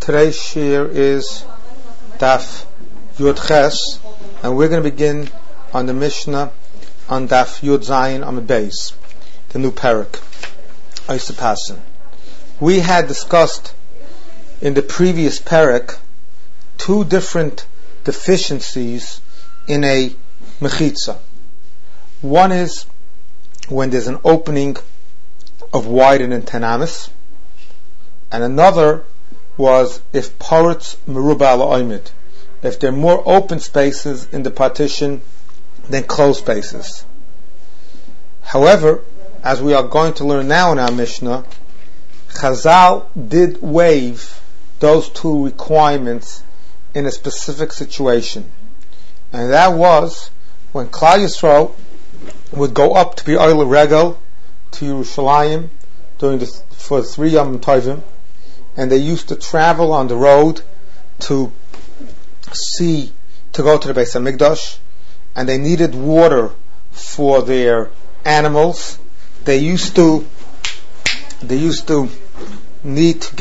Today's shir is Daf Yud Ches, and we're going to begin on the Mishnah on Daf Yud Zayin Amud Beis, the new parak, Oisapasin. We had discussed in the previous parak two different deficiencies in a mechitza. One is when there's an opening of wider than 10 amas, and another was if paritz meruba ala oimid, if there are more open spaces in the partition than closed spaces. However, as we are going to learn now in our Mishnah, Chazal did waive those two requirements in a specific situation, and that was when Klal Yisrael would go up to be Oile Regel to Yerushalayim for 3 Yom Tovim, and they used to travel on the road to go to the Beis HaMikdash, and they needed water for their animals. They used to need to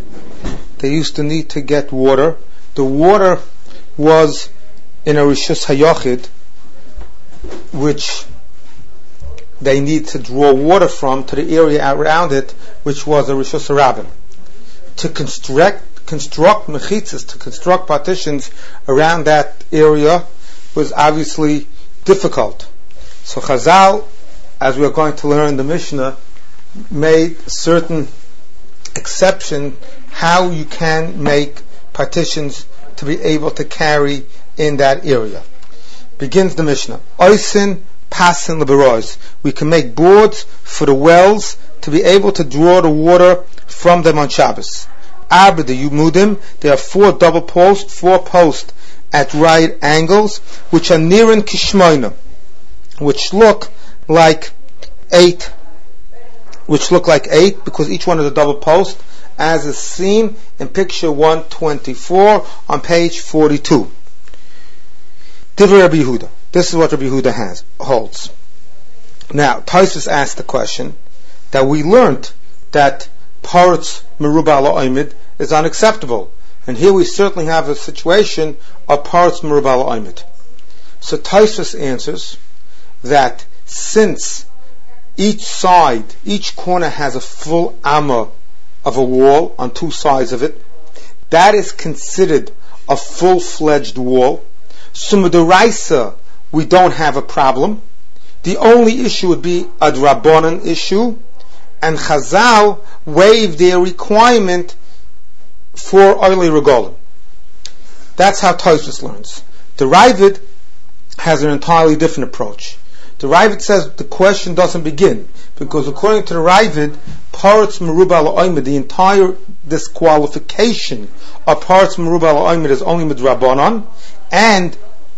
get water. The water was in a Rishus HaYochid, which they need to draw water from to the area around it, which was a Rishus HaRabim. To construct mechitzas, to construct partitions around that area was obviously difficult. So Chazal, as we are going to learn in the Mishnah, made certain exception how you can make partitions to be able to carry in that area. Begins the Mishnah. Oisin pasin leberois. We can make boards for the wells to be able to draw the water from them on Shabbos. Abba the Yumudim, there are 4 double posts, 4 posts at right angles, which are near in Kishmoina, which look like 8, because each one is a double post, as is seen in picture 124 on page 42. Divrei Rabbi Yehuda. This is what Rabbi Yehuda holds. Now, Tosfos asked the question that we learned that paritz meruba ala oimid is unacceptable, and here we certainly have a situation of paritz meruba ala oimid. So Tosfos answers that since each corner has a full amma of a wall on 2 sides of it, that is considered a full-fledged wall. So Midaraisa, we don't have a problem. The only issue would be a Drabonan issue, and Chazal waived their requirement for Oilei Regolim. That's how Tosfos learns. The Ravid has an entirely different approach. The Ravid says the question doesn't begin, because according to the Ravid, paritz meruba ala oimid, the entire disqualification of paritz meruba ala oimid is only midrabanan, and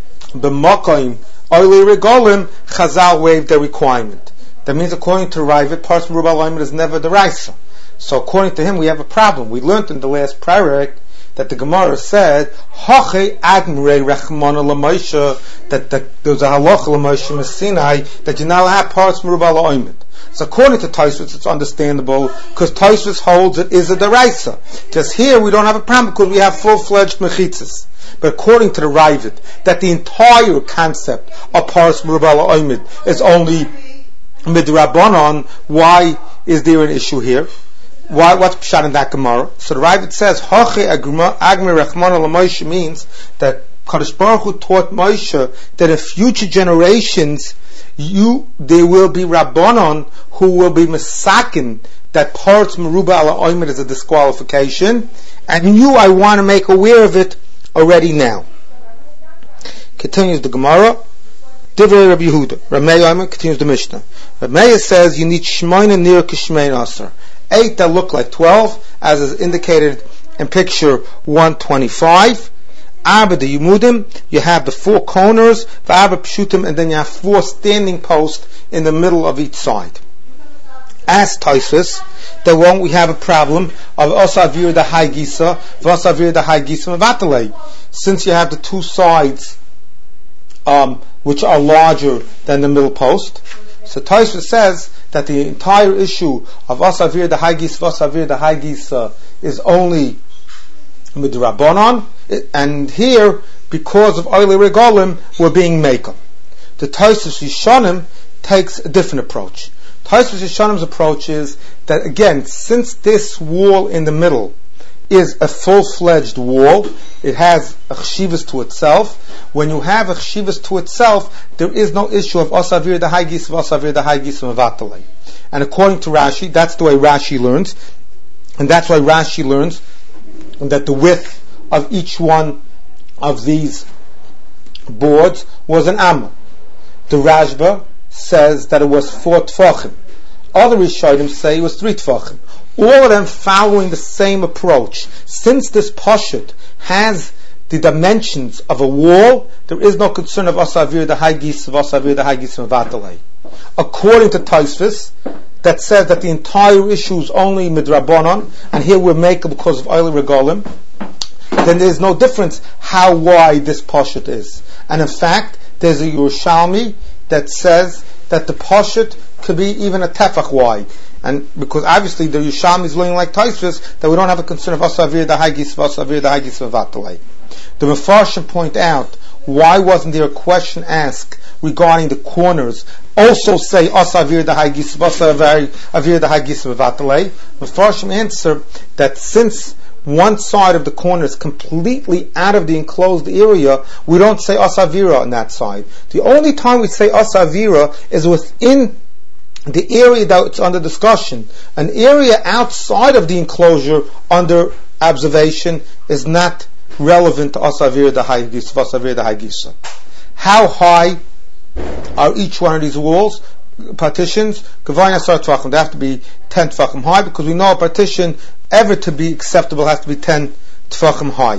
b'makom Oilei Regolim, Chazal waived their requirement. That means according to Ravid, paritz meruba ala oimid is never the Raisa. So according to him, we have a problem. We learned in the last parak that the Gemara said, Hache Agmrei Rechmana L'Moshe, that there's a halacha L'Moshe Messinai that you're not allowed to have paritz meruba ala oimid. So according to Tosfos, it's understandable, because Tosfos holds it is a deraisa. Just here, we don't have a problem because we have full-fledged mechitzas. But according to the Ravid, that the entire concept of paritz meruba ala oimid is only midrabanan, why is there an issue here? What's pshat in that Gemara? So the Ravid says, Hache Agmei Rechmana L'Moshe means that Kadosh Baruch Hu taught Moshe that in future generations, there will be Rabbanon who will be Mesakin that paritz meruba ala oimid is a disqualification, and I want to make aware of it already now. Continues the Gemara. Divrei Rabbi Yehuda. Ramei continues the Mishnah. Ramei says you need shmeina near kishmein aser. 8 that look like 12, as is indicated in picture 125. Abba the Yumudim, you have the 4 corners, V'abba Pshutim, and then you have 4 standing posts in the middle of each side. As Tosfos, that won't we have a problem of Osavir the High Gisa, V'osavir the High Gisa Mavatale. Since you have the 2 sides, which are larger than the middle post. So Tosfos says that the entire issue of Asavir the Haggis, Vasavir the Haggis is only midrabanan, and here, because of oily regalim, we're being makel. The Tosfos Yishanim takes a different approach. Tosfos Yishanim's approach is that, again, since this wall in the middle is a full-fledged wall, it has a chshivas to itself. When you have a chshivas to itself, there is no issue of asavir the haigis of asavir the haigis of mevatalei. And according to Rashi, that's the way Rashi learns, and that's why Rashi learns that the width of each one of these boards was an amma. The Rashba says that it was 4 tfachim. Other Rishonim say it was 3 tfachim. All of them following the same approach. Since this pashut has the dimensions of a wall, there is no concern of asavir the haigis of asavir the haigis of vatalei. According to Tosfos, that says that the entire issue is only midrabanan, and here we're making because of oily regalim, then there's no difference how wide this pashut is. And in fact, there's a Yerushalmi that says that the pashut could be even a tefach wide. And because obviously the Yerushalmi is learning like Tosfos, that we don't have a concern of asavir the haigis of vatalei. The Mefarshim point out, why wasn't there a question asked regarding the corners? Also say asavir the haigis asavir the haigis of vatalei. Mefarshim answer that since one side of the corner is completely out of the enclosed area, we don't say asavira on that side. The only time we say asavira is within the area that's under discussion. An area outside of the enclosure under observation is not relevant to asavir the haigis, asavir the haigisa. How high are each one of these walls, partitions? They have to be 10 tfachim high, because we know a partition, ever to be acceptable, has to be 10 tfachim high.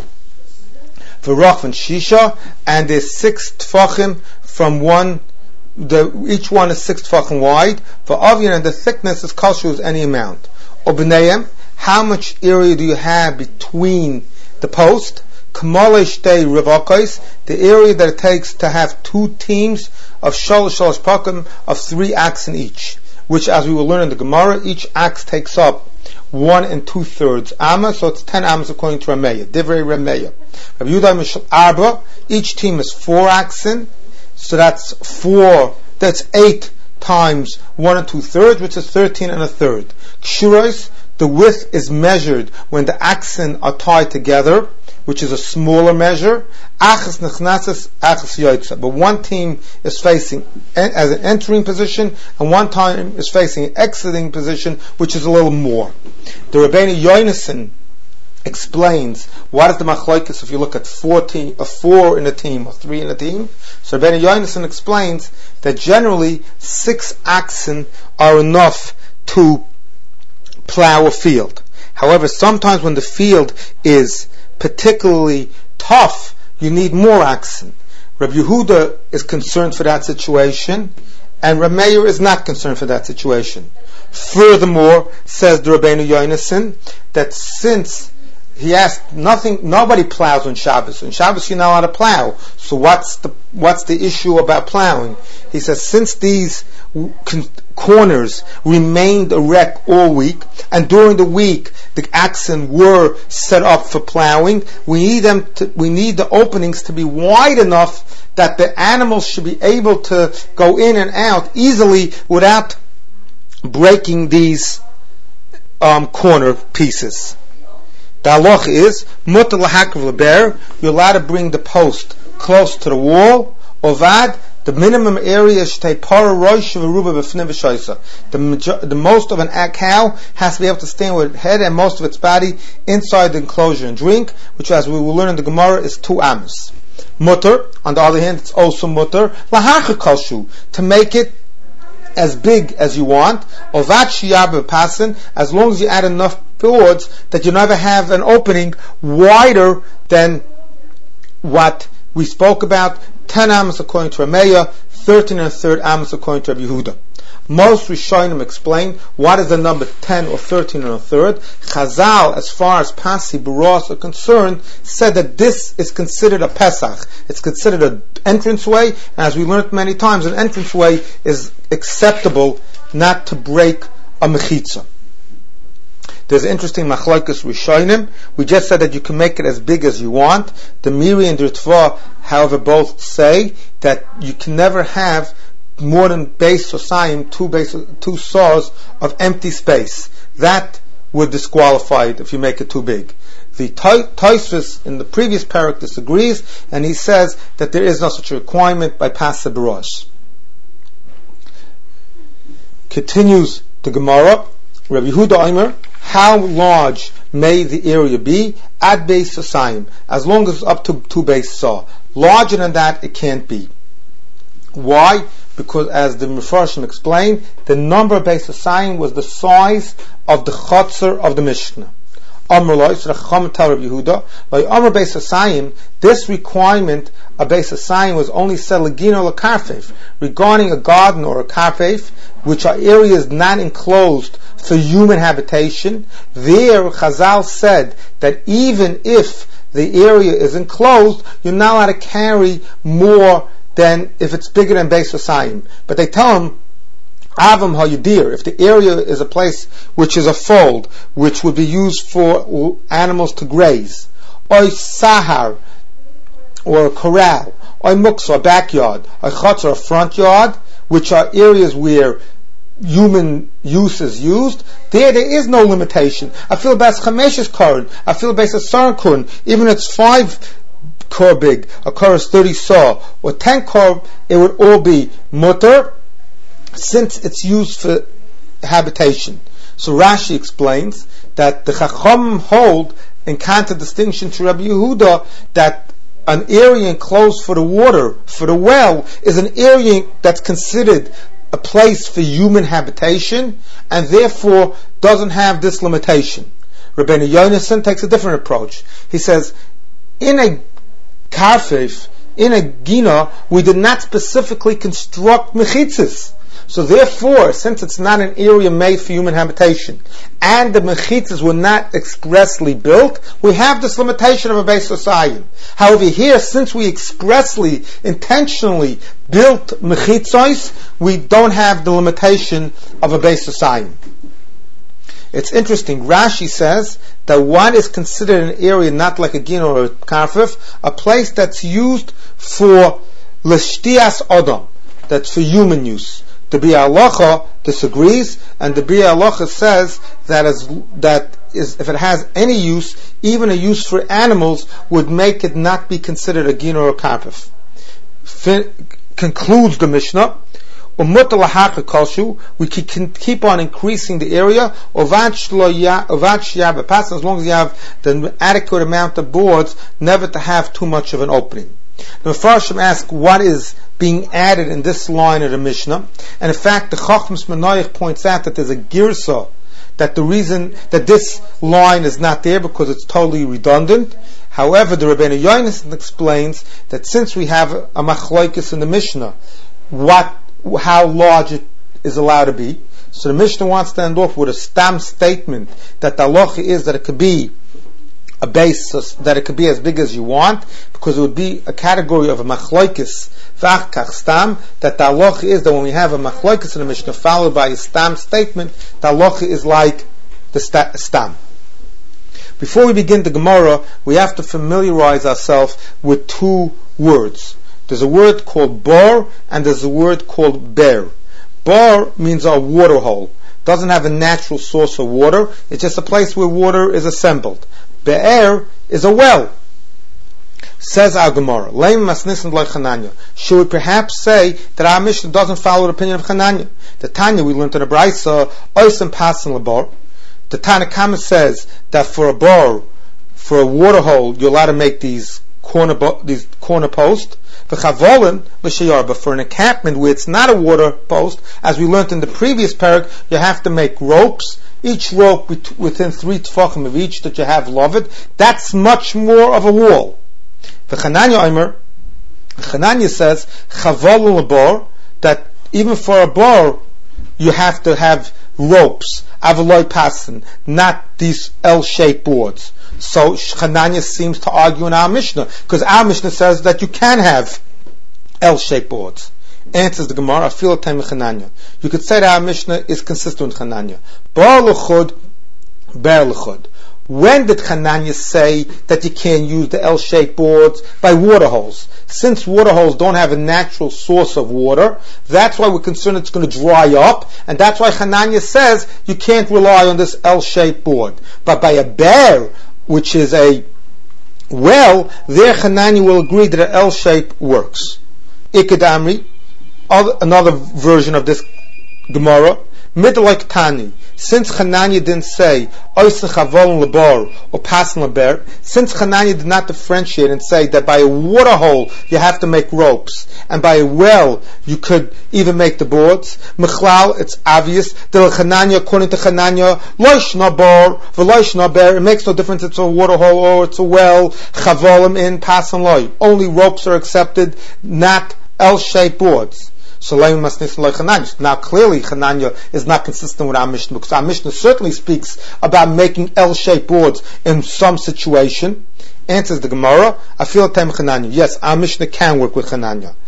V'rach and shisha, and there's 6 tfachim from one. Each one is 6 tfachim wide. For Avian, and the thickness is kosher as any amount. Obneim, how much area do you have between the post? K'malei shtei revakos, the area that it takes to have 2 teams of shalosh pakim of 3 axes in each, which, as we will learn in the Gemara, each axe takes up 1 2/3 amma, so it's 10 ammas according to Rameya. Divrei Rameya. Rabbi Yehuda Mishal Arba, each team is 4 axes, so that's 8 times 1 2/3, which is 13 1/3. Kshuros, the width is measured when the axes are tied together, which is a smaller measure. Achas nechnases, achas yotza. But one team is facing as an entering position, and one team is facing an exiting position, which is a little more. The Rabbeinu Yonason explains what is the machlokes if you look at 4 in a team or 3 in a team. So Rabbeinu Yonason explains that generally 6 oxen are enough to plow a field. However, sometimes when the field is particularly tough, you need more oxen. Rabbi Yehuda is concerned for that situation, and Rameir is not concerned for that situation. Furthermore, says the Rabbeinu Yonason, that since he asked nobody plows on Shabbos. On Shabbos you're not allowed to plow. So what's the issue about plowing? He says, since these corners remained erect all week, and during the week the oxen were set up for plowing, we need the openings to be wide enough that the animals should be able to go in and out easily without breaking these corner pieces. The halach is mutar lahakav leber. You're allowed to bring the post close to the wall. Ovad, the minimum area is shtei para rosh v'ruba b'fnei v'shoisa. The most of an cow has to be able to stand with its head and most of its body inside the enclosure and drink, which, as we will learn in the Gemara, is 2 amos. Mutar, on the other hand, it's also mutar laharcha kalshu, to make it as big as you want. Ovad shiyab b'pasin, as long as you add enough boards that you never have an opening wider than what we spoke about. 10 amos according to Rameya, 13 1/3 amos according to Rabbi Yehuda. Most Rishonim explain what is the number 10 or 13 1/3. Chazal, as far as Pasi Baros are concerned, said that this is considered a Pesach. It's considered an entranceway, and as we learned many times, an entranceway is acceptable not to break a mechitza. There's an interesting machlokes rishonim. We just said that you can make it as big as you want. The Miri and the Ritva, however, both say that you can never have more than base sosayim, two saws of empty space. That would disqualify it if you make it too big. The Tosfos in the previous parak disagrees, and he says that there is no such a requirement by Pasa Barosh. Continues the Gemara, Rabbi Yehuda Omer, how large may the area be? Ad beis sosayim, as long as it's up to 2 beis saw. Larger than that, it can't be. Why? Because as the Mefarshim explained, the number of beis sosayim was the size of the chutzner of the Mishnah. This requirement of beis sosayim was only said legino lekarfeif, regarding a garden or a karfeif, which are areas not enclosed for human habitation. There, Chazal said that even if the area is enclosed, you're not allowed to carry more than if it's bigger than beis sosayim. But they tell him, Avam Hayudir, if the area is a place which is a fold, which would be used for animals to graze, or sahar, or a corral, or muksa, a backyard, or chutz, or a front yard, which are areas where human use is used, there is no limitation. I feel bas chameshes korin, I feel bas asar korin, even if it's 5 kor big, a kor is 30 saw, or 10 kor, it would all be mutter, since it's used for habitation. So Rashi explains that the Chacham hold, in contradistinction to Rabbi Yehuda, that an area enclosed for the water, for the well, is an area that's considered a place for human habitation, and therefore doesn't have this limitation. Rabbeinu Yonason takes a different approach. He says, in a karfeif, in a gina, we did not specifically construct mechitzas. So therefore, since it's not an area made for human habitation, and the mechitzas were not expressly built, we have this limitation of a beis sosayim. However, here, since we expressly, intentionally built mechitzos, we don't have the limitation of a beis sosayim. It's interesting. Rashi says that what is considered an area not like a gin or a karfif, a place that's used for l'shtias odom, that's for human use. The Biur Halacha disagrees, and the Biur Halacha says that if it has any use, even a use for animals, would make it not be considered a gin or a karpif. Concludes the Mishnah, we can keep on increasing the area, as long as you have the adequate amount of boards, never to have too much of an opening. The Mefarshim ask what is being added in this line of the Mishnah, and in fact the Chachmas Manoich points out that there's a girsa, that the reason that this line is not there because it's totally redundant. However, the Rabbeinu Yonason explains that since we have a machlokes in the Mishnah, how large it is allowed to be, so the Mishnah wants to end off with a stam statement that the halacha is that it could be a basis, that it could be as big as you want, because it would be a category of a machlokes v'achkach stam, that the halacha is that when we have a machlokes in the Mishnah followed by a stam statement, the halacha is like the stam. Before we begin the Gemara, we have to familiarize ourselves with 2 words. There's a word called bar, and there's a word called ber. Bar means a water hole. Doesn't have a natural source of water. It's just a place where water is assembled. Be'er is a well. Says our Gemara, should we perhaps say that our Mishnah doesn't follow the opinion of Chananya? The Tanya we learned in the Braisa, oisem pasen lebar. The Tanna Kama says that for a bar, for a water hole, you're allowed to make these corner posts. But for an encampment where it's not a water post, as we learned in the previous parak, you have to make ropes. Each rope within 3 tefachim of each that you have loved. That's much more of a wall. Chananya says that even for a bar you have to have ropes, avaloi pasen, not these L-shaped boards. So Chananya seems to argue in our Mishnah, because our Mishnah says that you can have L-shaped boards. Answers the Gemara, you could say that our Mishnah is consistent with Chananya. Bar l'chud ber l'chud. When did Hananya say that you can't use the L-shaped boards? By water holes. Since water holes don't have a natural source of water, that's why we're concerned it's going to dry up, and that's why Hananya says you can't rely on this L-shaped board. But by a bear, which is a well, there Hananya will agree that an L-shape works. Ikadamri, another version of this Gemara, Midlike Tani. Since Hananya didn't say Oisach Havol Lebar or Pasan Leber, since Hananya did not differentiate and say that by a water hole you have to make ropes, and by a well you could even make the boards, Mechlal, it's obvious that Hananya, according to Hananya, Loish Nabar, Veloish Naber, it makes no difference it's a water hole or it's a well, Chavolim in Pasan Loy. Only ropes are accepted, not L-shaped boards. So now clearly Hananya is not consistent with our Mishnah, because our Mishnah certainly speaks about making L-shaped boards in some situation. Answers the Gemara, I feel time Hananya. Yes, our Mishnah can work with Hananya.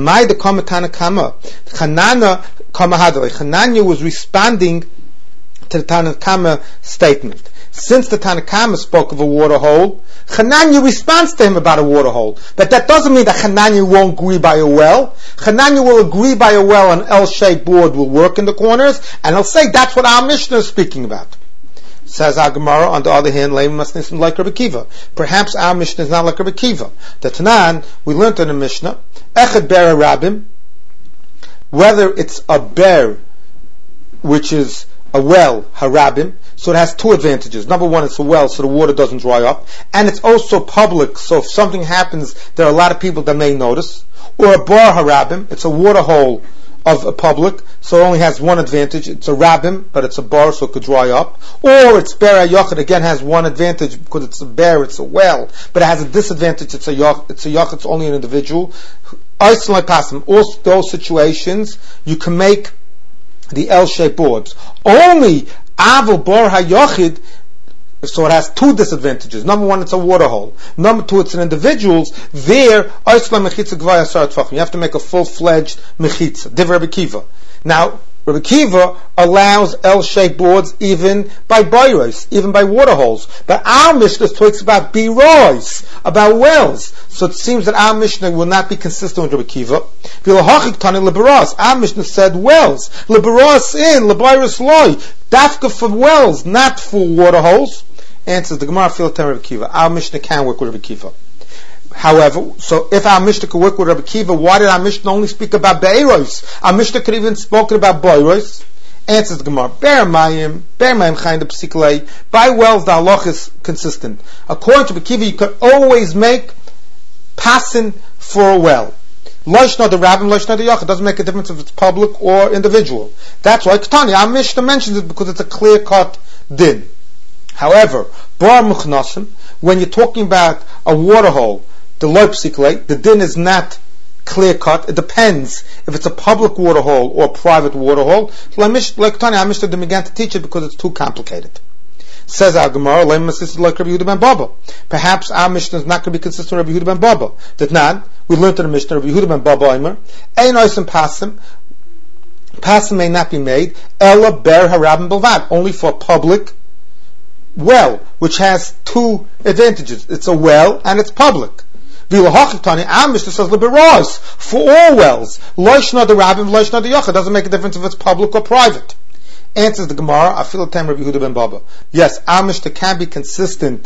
Hananya was responding to the Tanakama statement. Since the Tanakama spoke of a water hole, Hananya responds to him about a water hole. But that doesn't mean that Hananya won't agree by a well. Hananya will agree by a well, an L-shaped board will work in the corners, and he'll say that's what our Mishnah is speaking about. Says our Gemara, on the other hand, like Rabbi Kiva. Perhaps our Mishnah is not like Rabbi Kiva. The Tanan, we learned in the Mishnah, Echad Ber Rabim, whether it's a bear, which is a well, harabim, so it has two advantages. Number one, it's a well, so the water doesn't dry up, and it's also public, so if something happens, there are a lot of people that may notice. Or a bar harabim, it's a water hole of a public, so it only has one advantage. It's a rabim, but it's a bar, so it could dry up. Or it's ber yochid, again has one advantage because it's a bear, it's a well, but it has a disadvantage. It's a yochid, it's only an individual. All those situations you can make the L-shaped boards. Only Aval Bar HaYochid, so it has two disadvantages. Number one, it's a water hole. Number two, it's an individual's. There, you have to make a full-fledged mechitza. Div Rabbi Kiva. Now, Rabbi Kiva allows L-shaped boards even by boiros, even by water holes. But our Mishnah talks about birois, about wells. So it seems that our Mishnah will not be consistent with Rabbi Kiva. Our Mishnah said wells. Liberos in, lebiros loy. Dafka for wells, not for water holes. Answers the Gemara, Rabbi Kiva. Our Mishnah can work with Rabbi Kiva. However, so if our Mishnah could work with Rabbi Kiva, why did our Mishnah only speak about be'eros? Our Mishnah could even spoken about boiros. Answers the Gemara, be'er mayim chayin psiklei. By wells, the halach is consistent. According to Rabbi Kiva, you could always make pasin for a well. Loishna the rabbin, loishna the yachid. Doesn't make a difference if it's public or individual. That's why Ketani, our Mishnah mentions it because it's a clear-cut din. However, bar muchnasim, when you're talking about a water hole, the loipsiklei, the din is not clear cut. It depends if it's a public water hole or a private water hole. Like Tanya, our Mishnah began to teach it because it's too complicated. Says our Gemara, like Rabbi Yehuda ben Baba. Perhaps our Mishnah is not going to be consistent with Rabbi Yehuda ben Baba. That not, we learned in the Mishnah, Rabbi Yehuda ben Baba Eimer, Ein oisim pasim, pasim may not be made, ella ber harabim belvad, only for public well, which has two advantages. It's a well and it's public. Our Mishnah says liberos for all wells. Loishna the rabbin, loishna the yochid. Doesn't make a difference if it's public or private. Answers the Gemara, I feel the time Rabbi Yehuda ben Baba. Yes, our Mishnah can be consistent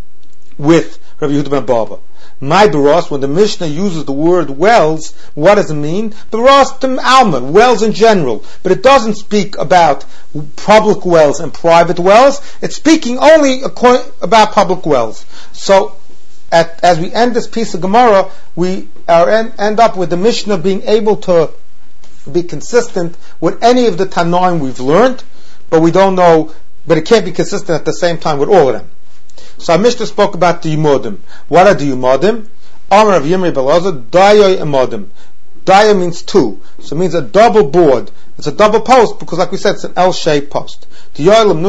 with Rabbi Yehuda ben Baba. My beros, when the Mishnah uses the word wells, what does it mean? Beros to alma, wells in general. But it doesn't speak about public wells and private wells. It's speaking only about public wells. So, as we end this piece of Gemara, we end up with the Mishnah being able to be consistent with any of the Tanoim we've learned, but we don't know, but it can't be consistent at the same time with all of them. So our Mishnah spoke about the Yumodim. What are the Yumodim? Amar of Yimri Belazar, Dayoy Emodim. Daya means two, so it means a double board. It's a double post because, like we said, it's an L-shaped post. Tanan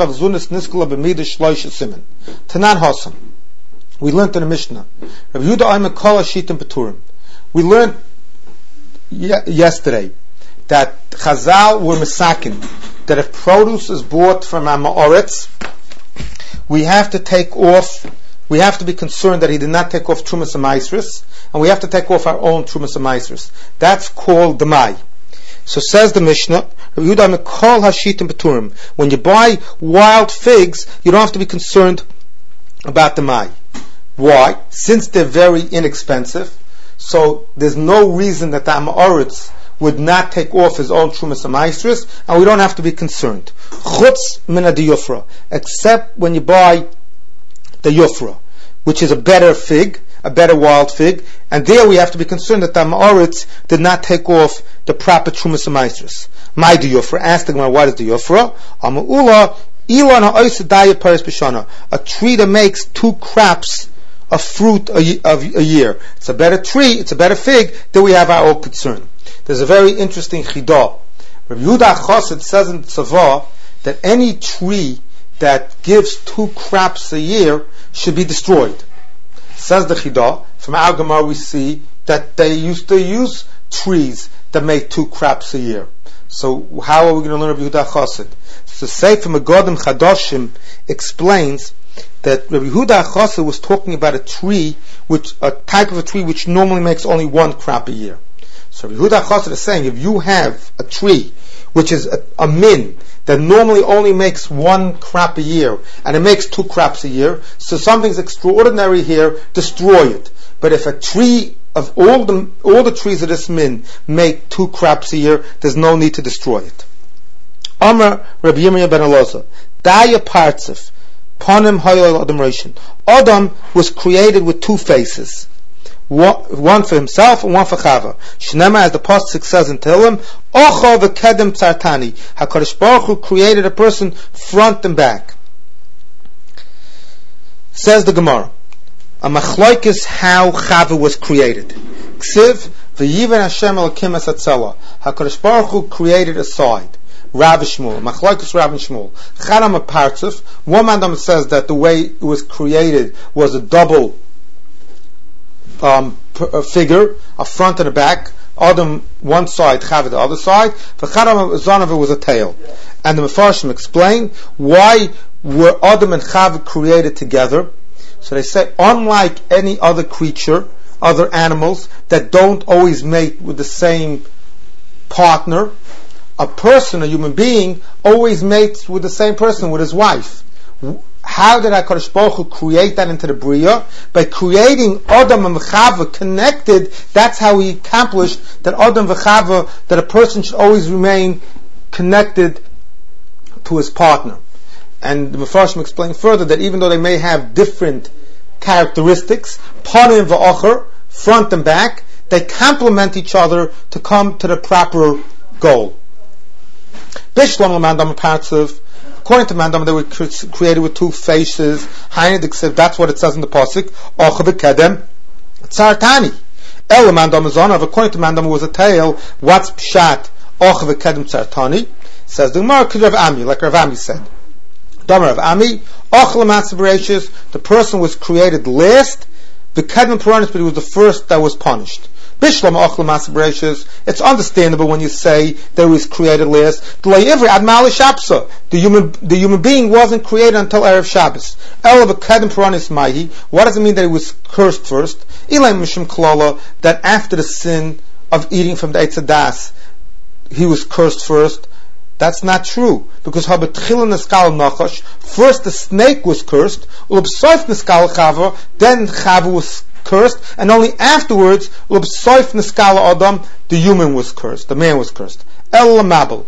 Hasam. We learned in the Mishnah. Rabbi Yehuda Aimer Kol Hashitim Peturim. We learned yesterday that Chazal were misakin, that if produce is bought from a Ma'oretz, we have to be concerned that he did not take off Trumas and Maasros, and we have to take off our own Trumas and Maasros. That's called the Mai. So says the Mishnah, when you buy wild figs, you don't have to be concerned about the Mai. Why? Since they're very inexpensive, so there's no reason that the Amoritz would not take off his own Trumas and Maasros, and we don't have to be concerned. Chutz min ha-yufra, except when you buy the Yufra, which is a better fig, a better wild fig, and there we have to be concerned that the Amoritz did not take off the proper Trumas and Maasros. My the Yufra, ask the Gemara, what is the Yufra? A tree that makes 2 crops of fruit a year. It's a better tree, it's a better fig, then we have our own concern. There's a very interesting chidah. Rabbi Yehuda Chassid says in Tzavah that any tree that gives 2 crops a year should be destroyed. Says the chidah, from our Gemara we see that they used to use trees that make 2 crops a year. So how are we going to learn Rabbi Yehuda Chassid? So Sefer Megadim Chadashim explains that Rabbi Yehuda Chassid was talking about a type of a tree which normally makes only 1 crop a year. So Rabbi Yehuda Chassid is saying, if you have a tree which is a min that normally only makes 1 crop a year, and it makes 2 crops a year, so something's extraordinary here, destroy it. But if a tree of all the trees of this min make 2 crops a year, there's no need to destroy it. Amar Rabbi Yirmiyah ben Elazar, Daya Partzif, Panim Hayol Adam Rishon. Adam was created with 2 faces. One for himself and one for Chava. Shnema, as the pasuk says in Tehillim, Ocho v'kedem tzartani. HaKadosh Baruch Hu created a person front and back. Says the Gemara, a machlokes how Chava was created. Ksiv v'yiven Hashem Elokim es hatzela. HaKadosh Baruch Hu created a side. Rav Shmuel, machlokes Rav and Shmuel. Chanam a partzuf. One man says that the way it was created was a double figure, a front and a back. Adam one side, Chava the other side. For Chadam Zonav was a tail. And the Mefarshim explain why were Adam and Chava created together. So they say, unlike any other creature, other animals that don't always mate with the same partner, a person, a human being, always mates with the same person, with his wife. How did HaKadosh Baruch Hu create that into the Bria? By creating Adam and Chava connected, that's how he accomplished that Adam and Chava, that a person should always remain connected to his partner. And the Mefarshim explain further that even though they may have different characteristics, panim v'ocher, front and back, they complement each other to come to the proper goal. Bishlam Mandam Partziv, according to Mandam, they were created with 2 faces. That's what it says in the pasuk. Ochav v'kedem tzartani. El Mandam Zonav, according to Mandam, was a tail. What's pshat? Ochav v'kedem tzartani. Says the Gemara, Rav Ami, like Rav Ami said. Damar Rav Ami, Ochel Matzah, the person was created last. V'kedem Puranis, but he was the first that was punished. Bishlam Ochel Matzah, it's understandable when you say that he was created last. The human being wasn't created until Erev Shabbos. What does it mean that he was cursed first? That after the sin of eating from the Eitz Hadas, he was cursed first. That's not true, because first the snake was cursed, then Chava was cursed, and only afterwards, the human was cursed, the man was cursed. By the Mabel.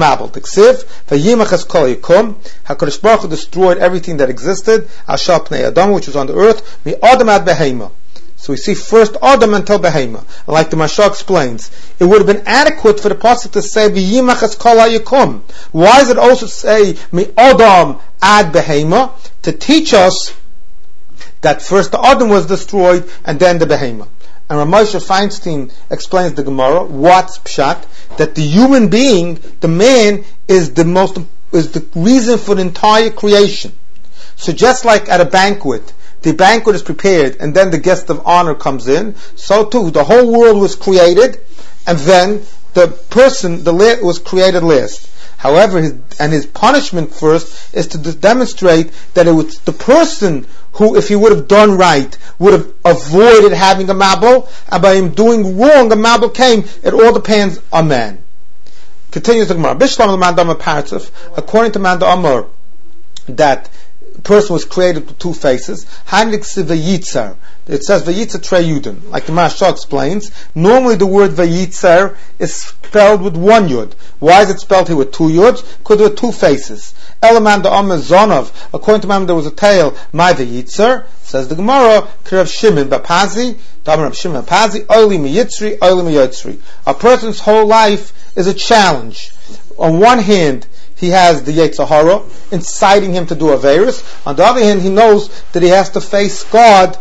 HaKadosh Baruch Hu destroyed everything that existed, which was on the earth, so we see first Adam until Behema. And like the Mashal explains, it would have been adequate for the pasuk to say V'yimachas kol hayakum. Why does it also say Mi Adam ad Behema? To teach us that first the Adam was destroyed and then the Behema. And Ramosha Feinstein explains the Gemara, what's pshat? That the human being, the man, is the reason for the entire creation. So just like at a banquet, the banquet is prepared and then the guest of honor comes in, so too the whole world was created and then the person was created last. However, his punishment first is to demonstrate that it was the person who, if he would have done right, would have avoided having a mabul, and by him doing wrong, a mabul came. It all depends on man. Continues the Gemara. Bishlam al-Mandam Partzuf, according to Manda Amar, that person was created with two faces. It says Vayitzer Trei Yudin. Like the Maharsha explains, normally the word Vayitzer is spelled with one Yud. Why is it spelled here with two Yuds? Because there were two faces. Elamanda Amar Zonov, according to Mam, there was a tail, My Vayitzer, says the Gemara, Rav Shimon Bapazi, Rav Shimon Bapazi, Oili Miyitzri, Oili Miyotzri. A person's whole life is a challenge. On one hand, he has the Yetzer Hara inciting him to do Averis. On the other hand, he knows that he has to face God,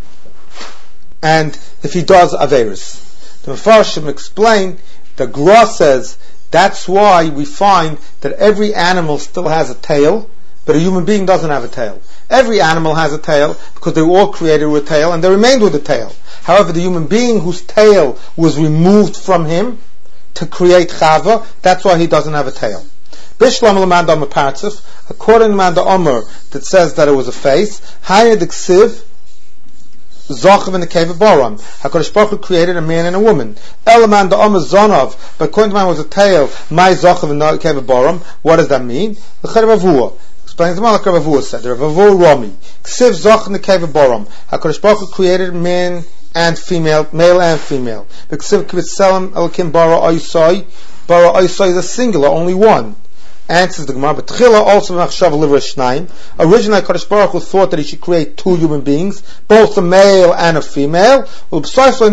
and if he does Averis. The Mefarshim explain, the Gra says, that's why we find that every animal still has a tail, but a human being doesn't have a tail. Every animal has a tail, because they were all created with a tail, and they remained with a tail. However, the human being whose tail was removed from him to create Chava, that's why he doesn't have a tail. Bishlam al-Manda Amar Partzuf, according to Manda Amar, that says that it was a face, Hayed Ksiv, Zochav in the cave of Boram. HaKadosh Baruch Hu created a man and a woman. Elamanda Amar Zonov, but according to mine was a tail, My Zochav in the cave of Boram. What does that mean? L'chad Ravua. Explains the Malach Ravua said, Ravua Romi. Ksiv Zochav in the cave of Boram. HaKadosh Baruch Hu created man and female, male and female. But Ksiv Kivitz Selam Elkim Bara Oisoi. Bara Oisoi is a singular, only one. Answers the Gemara, but Tchila also machshav liver shnayim. Originally, Kadosh Baruch Hu thought that he should create two human beings, both a male and a female. But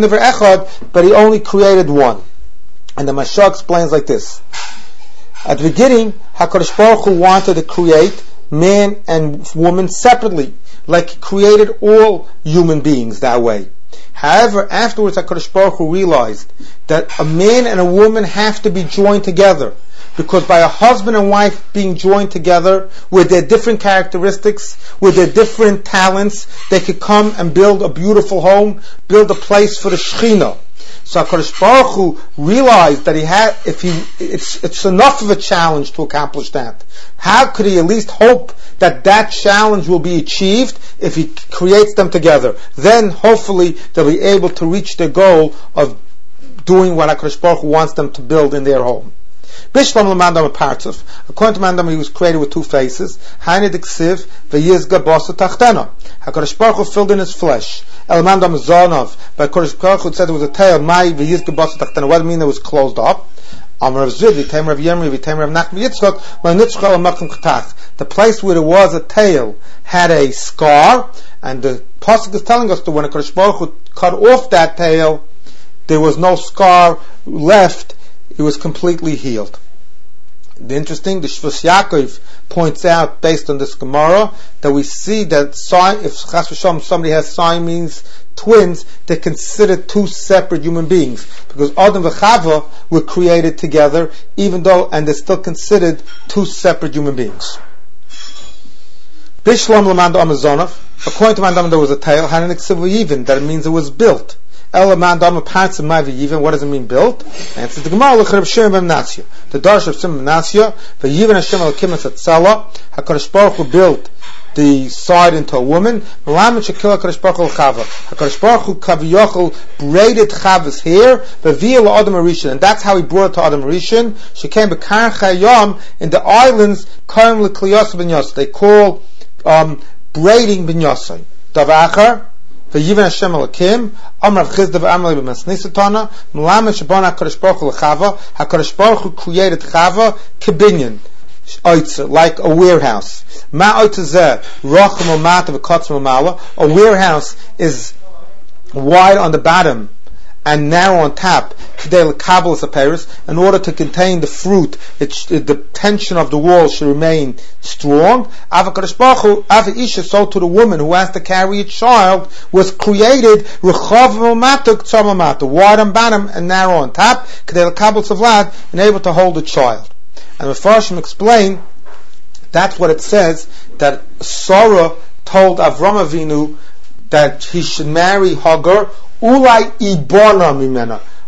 he only created one. And the Mashah explains like this: at the beginning, HaKadosh Baruch Hu wanted to create man and woman separately, like he created all human beings that way. However, afterwards, HaKadosh Baruch Hu realized that a man and a woman have to be joined together. Because by a husband and wife being joined together with their different characteristics, with their different talents, they could come and build a beautiful home, build a place for the Shekhinah. So HaKadosh Baruch Hu realized that it's enough of a challenge to accomplish that. How could he at least hope that challenge will be achieved if he creates them together? Then hopefully they'll be able to reach their goal of doing what HaKadosh Baruch Hu wants them to build in their home. Bishlam l'mandam Partzuf, according to Mandam, he was created with two faces. Hained Ksiv v'yizga bosa tachtena. HaKadosh Baruch Hu filled in his flesh. El mandam zonov, but HaKadosh Baruch Hu said there was a tail. My v'yizga bosa tachtena. What did it mean? It was closed up. Amar Rav Zid, v'taim Rav Yemri, v'taim Rav Nachman Yitzchak, v'nitzchal l'makom chetach. The place where there was a tail had a scar, and the pasuk is telling us that when HaKadosh Baruch Hu cut off that tail, there was no scar left. It was completely healed. The Shvus Yaakov points out, based on this Gemara, that we see that if Chas v'Shalom somebody has Siamese twins, they're considered two separate human beings, because Adam and Chava were created together, and they're still considered two separate human beings. Bishlam l'manda Amazonov, according to Mandam, there was a tail, even that it means it was built. What does it mean built? Answers the Gemara. The Darsh of Shimon Nasya, HaKadosh Baruch Hu built the side into a woman. HaKadosh Baruch Hu kaviyachol braided Chava's hair, and that's how he brought it to Adam Rishon. She came b'kar chayam in the islands. They call braiding binyasai. Davachar. V'yiven Hashem Elokim, Amar Chizda v'Amalei b'Masnisatana, M'lamed Shabana HaKadosh Baruch Hu l'Chava. HaKadosh Baruch Hu created Chava kibinyan, like a warehouse. Ma oitzer zeh rochem u'mata v'kotzim u'mala. A warehouse is wide on the bottom and narrow on top, in order to contain the fruit. The tension of the wall should remain strong. So to the woman who has to carry a child was created wide on bottom and narrow on top, and able to hold a child. And the Mefarshim explain that's what it says, that Sarah told Avram Avinu that he should marry Hagar. Ulai ibona mimena.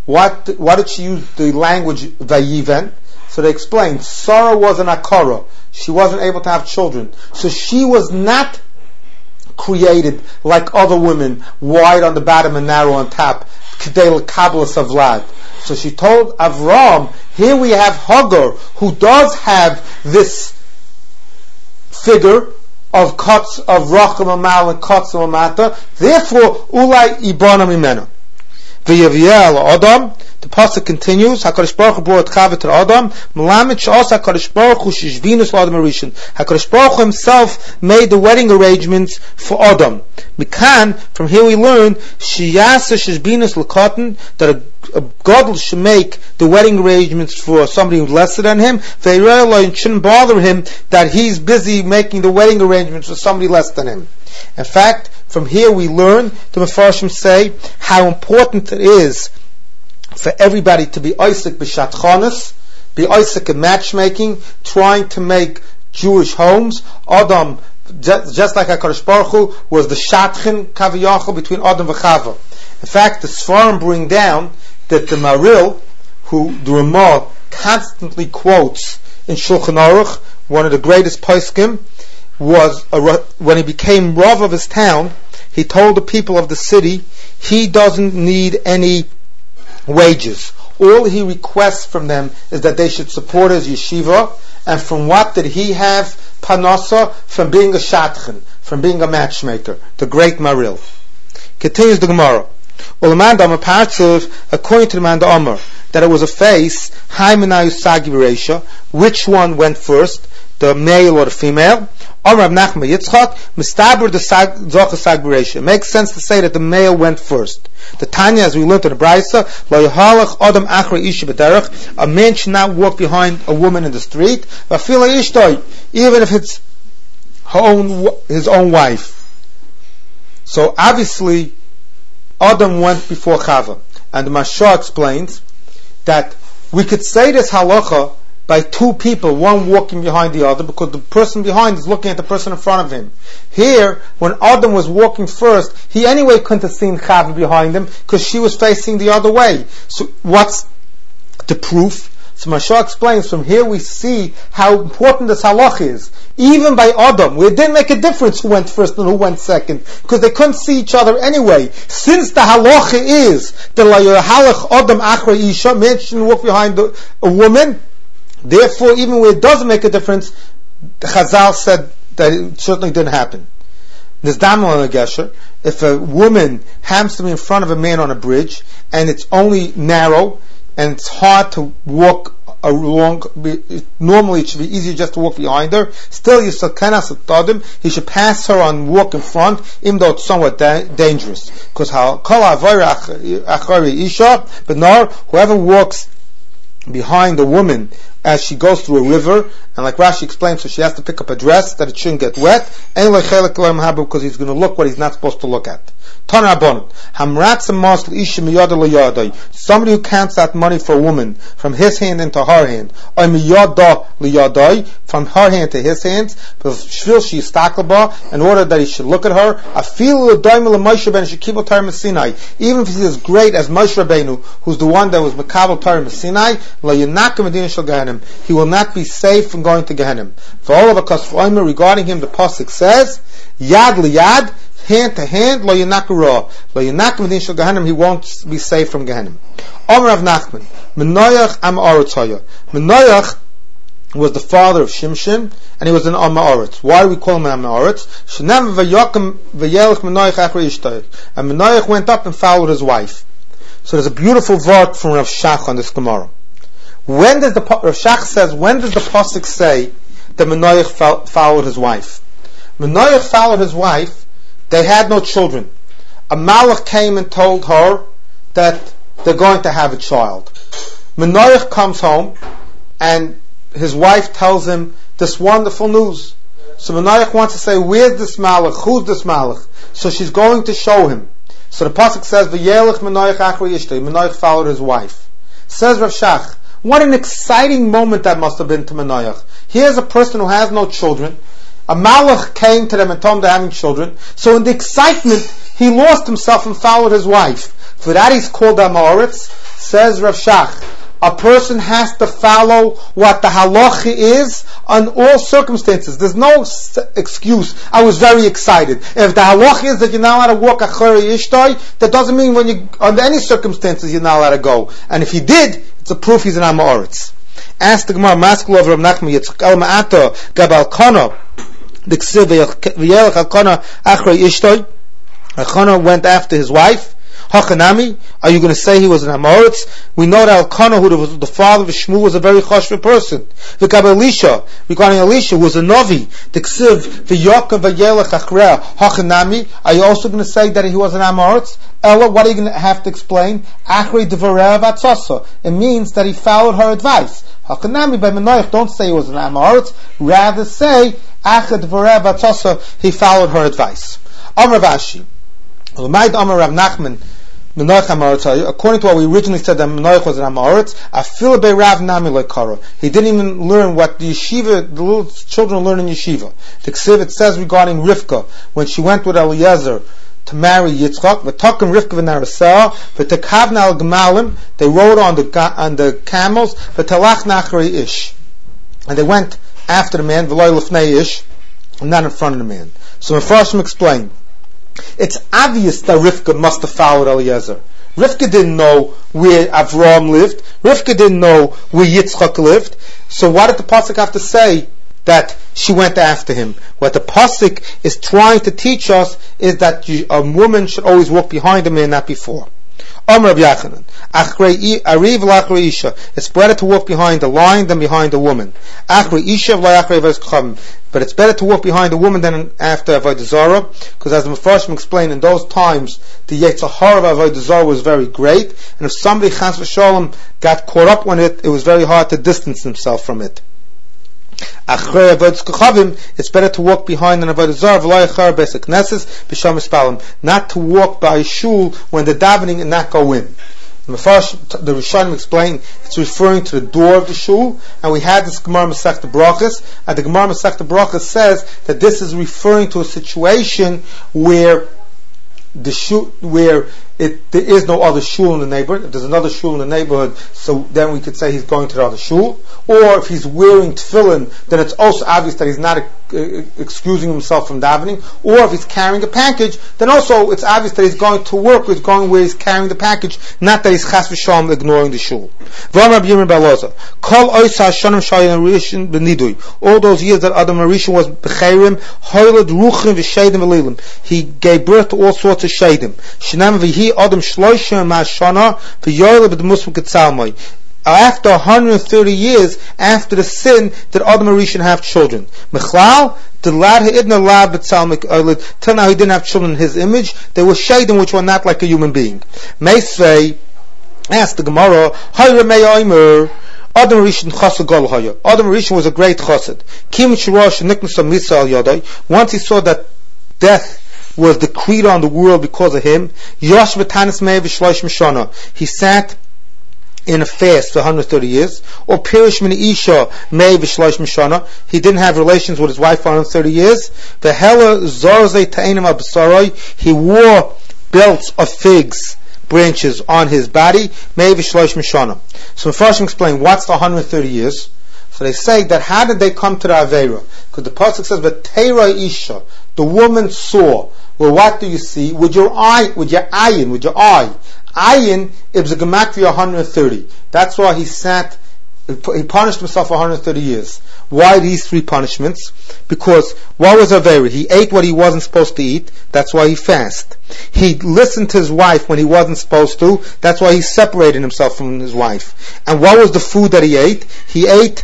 Why did she use the language Vayiven? So they explained, Sarah was an Akara. She wasn't able to have children. So she was not created like other women, wide on the bottom and narrow on top. Kedei Kabbalas Avlad. So she told Avram, here we have Hagar, who does have this figure of cuts of Racham Amal and cuts of Amata. Therefore, Ulai Ibana Mimena. V'yaviyah Adam. The pasuk continues. Hakadosh Baruch Hu brought Chava to Adam. Melamed she'asa Hakadosh Baruch Hu shishvinus l'Adam Harishon. Hakadosh Baruch Hu himself made the wedding arrangements for Adam. Mikan, from here we learn sheyasa shishvinus l'Katan, that a gadol should make the wedding arrangements for somebody who's lesser than him. Ve'yireh shouldn't bother him that he's busy making the wedding arrangements for somebody less than him. In fact, from here we learn, the Mefarshim say, how important it is for everybody to be Isaac b'shat chanas, be Isaac in matchmaking, trying to make Jewish homes. Adam, just like HaKadosh Baruch Hu, was the shatchin kaviyachol between Adam and Chava. In fact, the Sfarim bring down that the Maril, who the Ramah constantly quotes in Shulchan Aruch, one of the greatest poskim, was when he became Rav of his town, he told the people of the city he doesn't need any wages. All he requests from them is that they should support his yeshiva, and from what did he have panasa? From being a shatchin, from being a matchmaker, the great Maril. Continues the Gemara. According to the man the Amar, that it was a face, which one went first, the male or the female? Amar Rav Nachman Yitzchak, Mistaber the Zocha Sagbiresha. It makes sense to say that the male went first. The Tanya, as we learned in the Braisa, Lo Yahalach Adam Achra Isha B'derech, a man should not walk behind a woman in the street, V'afila Ishtoi, even if it's his own wife. So obviously, Adam went before Chava. And the Mashah explains that we could say this halacha by two people, one walking behind the other, because the person behind is looking at the person in front of him. Here, when Adam was walking first, he anyway couldn't have seen Chava behind him, because she was facing the other way. So what's the proof? So Mashah explains, from here we see how important this halach is. Even by Adam, where it didn't make a difference who went first and who went second, because they couldn't see each other anyway. Since the halacha is the la yahalach Adam achra isha, man shouldn't walk behind a woman, therefore even where it doesn't make a difference, the Chazal said that it certainly didn't happen. If a woman happens to be in front of a man on a bridge, and it's only narrow, and it's hard to walk along, normally it should be easier just to walk behind her, still he should pass her on walk in front, even though it's somewhat dangerous. Because whoever walks behind a woman as she goes through a river, and like Rashi explains, so she has to pick up a dress that it shouldn't get wet, because he's going to look what he's not supposed to look at. Somebody who counts out money for a woman from his hand into her hand, from her hand to his hands, in order that he should look at her, even if he's as great as Moshe Rabbeinu, who's the one that was Makabel Torah Sinai, he will not be safe from going to Gehenna. For all of us, regarding him, the pasuk says, Yad liyad, hand to hand, lo yinakura, lo yinakum din shel Gehenna, he won't be safe from Gehenna. Omer Rav Nachman, Menoyach am Arotzaya. Menoyach was the father of Shimshon, and he was an Am Haaretz. Why do we call him Am Haaretz? Shenam v'yakim v'yelech Menoyach achra ishtayich. And Menoyach went up and followed his wife. So there's a beautiful vart from Rav Shach on this Gemara. When does Rav Shach says, when does the pasuk say that Menoyach followed his wife? Menoyach followed his wife. They had no children. A malach came and told her that they're going to have a child. Menoyach comes home, and his wife tells him this wonderful news. So Menoyach wants to say, where's this malach? Who's this malach? So she's going to show him. So the pasuk says, "V'yelech Menoyach achra ishtay." Menoyach followed his wife. Says Rav Shach, what an exciting moment that must have been to Menoyach. Here's a person who has no children. A malach came to them and told them they're having children. So in the excitement, he lost himself and followed his wife. For that he's called Am Haaretz. Says Rav Shach, a person has to follow what the halacha is on all circumstances. There's no excuse. I was very excited. If the halacha is that you're not allowed to walk achari ishtoi, that doesn't mean when you under any circumstances you're not allowed to go. And if he did, it's a proof he's an Amoritz. Ask the Gemara, Maskul of Rav Nachman Yitzchak Ma'ata Gabal Kana, the Ksiv v'yelech Alkana achrei ishtoi. Alkana went after his wife. Hachanami, are you going to say he was an Amoritz? We know that Elkanah, who was the father of Shmuel, was a very chashva person. Regarding Elisha, who was a Novi, the Ksiv, v'yokam v'yelech achrei Hachanami, are you also going to say that he was an Amoritz? Ella, what are you going to have to explain? Achrei devarei v'atzasa. It means that he followed her advice. Hachanami by Menoich, don't say he was an Amoritz, rather say achrei devarei v'atzasa, he followed her advice. Amar Vashi, Amar Rav Nachman, according to what we originally said that Menoich was an Amoritz, Afil be Rav Nami lekara. He didn't even learn what the yeshiva, the little children learn in yeshiva. The Ksiv, it says regarding Rivka, when she went with Eliezer to marry Yitzchak, v'takim Rivka v'narasah, v'tekavna al gemalim, they rode on the camels, v'talachna achrei ish, and they went after the man, v'loy lefnei ish, and not in front of the man. So Mepharshim explained, it's obvious that Rivka must have followed Eliezer. Rivka didn't know where Avraham lived. Rivka didn't know where Yitzchak lived. So why did the pasuk have to say that she went after him? What the pasuk is trying to teach us is that a woman should always walk behind a man, not before. Amar Rav Yochanan, it's better to walk behind a lion than behind a woman. But it's better to walk behind a woman than after Avodah Zarah, because as the Mefarshim explained, in those times the Yetzer Hara of Avodah Zarah was very great, and if somebody Chas v'Shalom got caught up on it, it was very hard to distance himself from it. It's better to walk behind an Avodah Zarah, not to walk by a shul when they're davening and not go in. The Rishonim explained it's referring to the door of the shul, and we had this Gemara Masechta Brachos, and the Gemara Masechta Brachos says that this is referring to a situation where there is no other shul in the neighborhood. If there's another shul in the neighborhood, so then we could say he's going to the other shul. Or if he's wearing tefillin, then it's also obvious that he's not excusing himself from davening. Or if he's carrying a package, then also it's obvious that he's going to work, he's going where he's carrying the package, not that he's chas v'shalom ignoring the shul. All those years that Adam Arishan was b'cheirim, hoyled ruchim v'sheidim v'lilim. He gave birth to all sorts of sheidim. Shnam v'hi Adam shloisha ma'ashana v'yoyle b'demusim ketzalmai. After 130 years after the sin, did Adam Arishan have children? Mechlal, till now he didn't have children in his image. They were sheidim which were not like a human being. Meisvei asked the Gemara, Hayre mei oimer, Adam Arishan chassid gol haya. Adam Arishan was a great chassid. Kim shirosh niknus misa al yadai. Once he saw that death was decreed on the world because of him, Yosh b'tanis mei v'shloish mishana. He sat in a fast for 130 years, or Pirish min Isha mei v'shloish mishana. He didn't have relations with his wife for 130 years. V'hela zorzei ta'enim al b'saroi. He wore belts of figs branches on his body. Mei v'shloish mishana. So Mepharshim explain what's the 130 years. So they say that how did they come to the Aveira? Because the pasuk says v'teira Isha. The woman saw. Well, what do you see? With your eye, with your ayin, with your eye. Ayin is a gematria 130. That's why he punished himself for 130 years. Why these three punishments? Because what was Avera? He ate what he wasn't supposed to eat. That's why he fasted. He listened to his wife when he wasn't supposed to. That's why he separated himself from his wife. And what was the food that he ate? He ate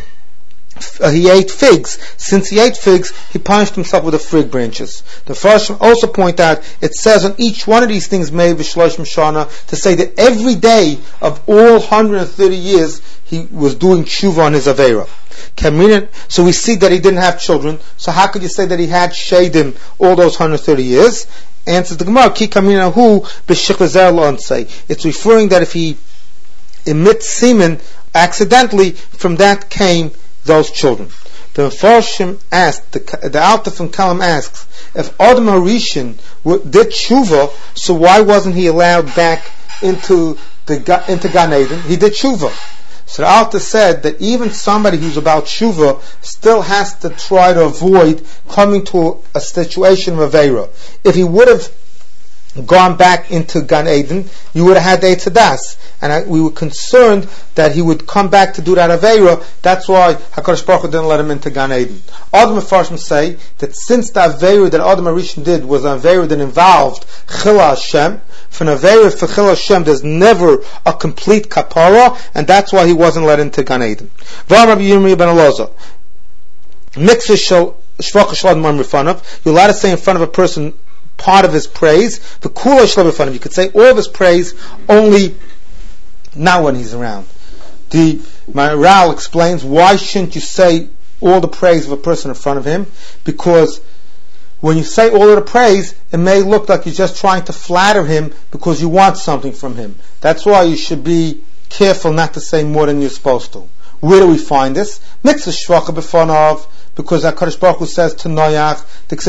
figs. Since he ate figs, he punished himself with the fig branches. The first also point out, it says on each one of these things, Mei v'shloish mishana, to say that every day of all 130 years, he was doing tshuva on his Aveira. So we see that he didn't have children. So how could you say that he had sheidim all those 130 years? Answers the Gemara, Ki kamina hu b'shich v'zer lo ansei. It's referring that if he emits semen accidentally, from that came those children. The Mefarshim asked, the Alta from Kalam asks, if Adam Arishan did tshuva, so why wasn't he allowed back into into Gan Eden, he did tshuva. So the Alter said that even somebody who's about tshuva still has to try to avoid coming to a situation of Aveira. If he would have gone back into Gan Eden, you would have had the Eitz Das. And we were concerned that he would come back to do that Aveira. That's why HaKadosh Baruch Hu didn't let him into Gan Eden. Adam Mefarshim say that since the Aveira that Adam HaRishon did was an Aveira that involved Chila Hashem, for an Aveira for Chila Hashem there's never a complete kapara, and that's why he wasn't let into Gan Eden. V'am Rabbi Yirmiyah ben Elazar, Mitzvah shel Shvach Shalom Marmifanov, you're allowed to say in front of a person part of his praise. The Kula Shalom Marmifanov, you could say all of his praise, only not when he's around. The Maharal explains why shouldn't you say all the praise of a person in front of him? Because when you say all of the praise, it may look like you're just trying to flatter him because you want something from him. That's why you should be careful not to say more than you're supposed to. Where do we find this? Mitzvah shvacha b'fanav, because HaKadosh Baruch Hu says to Noach,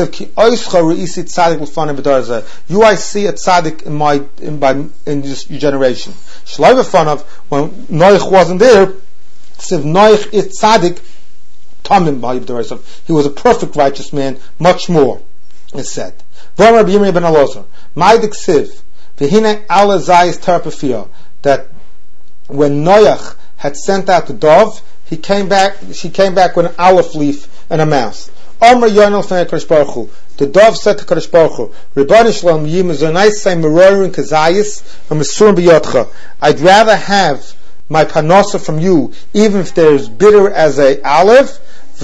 you I see a tzaddik in this generation. Shlai b'fanav, when Noach wasn't there, Noach is tzaddik tamim b'darazav. He was a perfect righteous man, much more is said. V'am Rabbi Yirmiyah ben Elazar, ma'id ksiv v'hine ala zayis terapefia, that when Noach had sent out the dove, she came back with an olive leaf and a mouse. Amr Yonel Fnei Kadosh Baruch Hu. The dove said to Kadosh Baruch Hu, Ribbon Shalom Yimazonai say Merorin Kazayis and Mesurim B'Yotcha. I'd rather have my panosa from you, even if they're as bitter as a olive,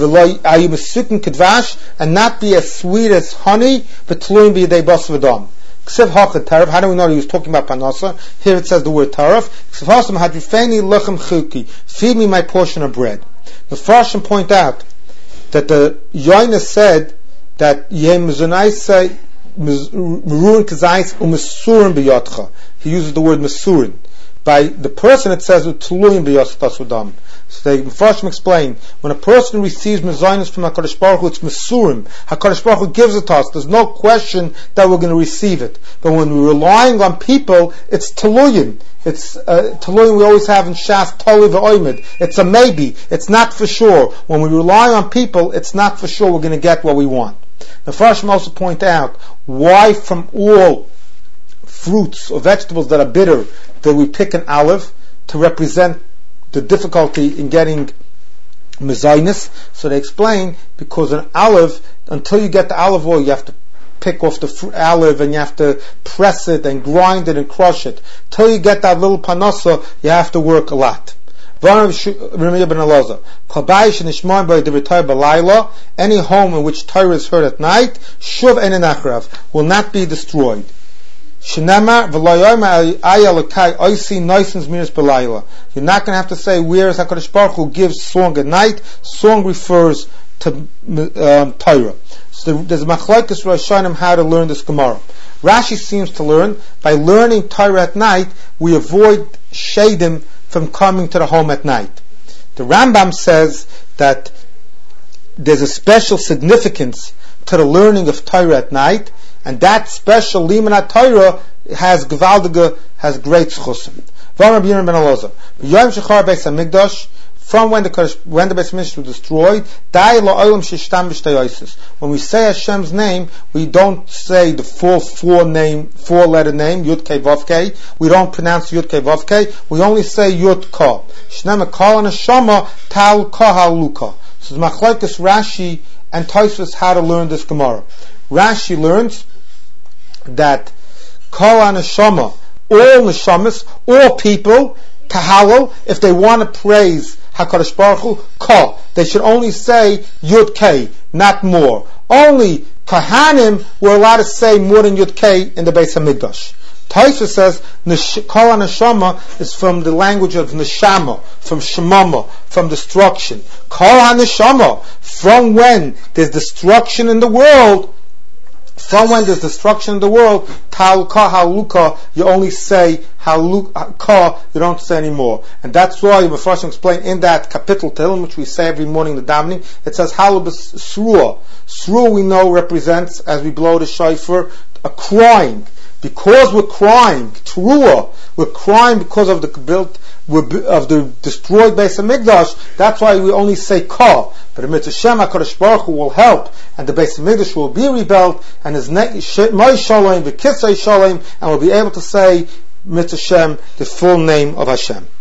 and not be as sweet as honey, but tluim b'yedei bas v'dam. Ksiv hachad taraf. How do we know he was talking about panosa? Here it says the word taraf. Ksiv hasam hadrifeni lechem chuki. Feed me my portion of bread. The Farshim point out that the Yoina said that Yem Mezunai say Meruin Kazais u'Mesurin b'Yotcha. He uses the word Mesurin. By the person it says Tuluim b'Yotcha Tasudam. So the Farshim explain, when a person receives Mezainis from HaKadosh Baruch Hu, it's Mesurim. HaKadosh Baruch Hu gives it to us. There's no question that we're going to receive it. But when we're relying on people, it's Tuluyim. It's Tuluyim we always have in Shas, Toli v'Oimid. It's a maybe. It's not for sure. When we rely on people, it's not for sure we're going to get what we want. The Farshim also point out why from all fruits or vegetables that are bitter that we pick an olive to represent the difficulty in getting mezainis. So they explain, because an olive, until you get the olive oil, you have to pick off the olive and you have to press it and grind it and crush it. Till you get that little panosa, you have to work a lot. Any home in which Torah is heard at night, shuv ein nachrav, will not be destroyed. You're not going to have to say, where is HaKadosh Baruch Hu gives song at night. Song refers to Torah. So there's a machlokes Rosh Hashanah how to learn this Gemara. Rashi seems to learn, by learning Torah at night, we avoid shadim from coming to the home at night. The Rambam says that there's a special significance to the learning of Torah at night, and that special limanat Torah has gewaldige, has great schusim. From when the Beis Hamikdash was destroyed, when we say Hashem's name, we don't say the full four-letter name, Yud Kei Vav Kei. We don't pronounce Yud Kei Vav Kei. We only say Yud Ka. Shnema Kal and Hashama Tal Ka Haluka. So the machlokes Rashi and Tosfos how to learn this Gemara. Rashi learns that Kol HaNeshama, all neshamas, all people, Kahalo, if they want to praise HaKadosh Baruch Hu, Kol. They should only say Yud Kei, not more. Only Kahanim were allowed to say more than Yud Kei in the Beis Hamikdash. Tosfos says Kol HaNeshama is from the language of Neshama, from Shemama, from destruction. Kol HaNeshama, from when there's destruction in the world, Tal Ka Haluka, you only say Haluka, you don't say anymore. And that's why the Mepharshim explain in that capital Tehillim, which we say every morning in the davening, it says Halubas Sruah. Sruah we know represents, as we blow the shofar, a crying. because we're crying, Teruah, we're crying because of the destroyed Beis HaMikdash, that's why we only say Ka. But the Mitzvah Shem HaKadosh Baruch Hu will help, and the Beis HaMikdash will be rebuilt, and his Mai Shalom, the Kisei Shalom, and we'll be able to say Mitzvah Shem, the full name of Hashem.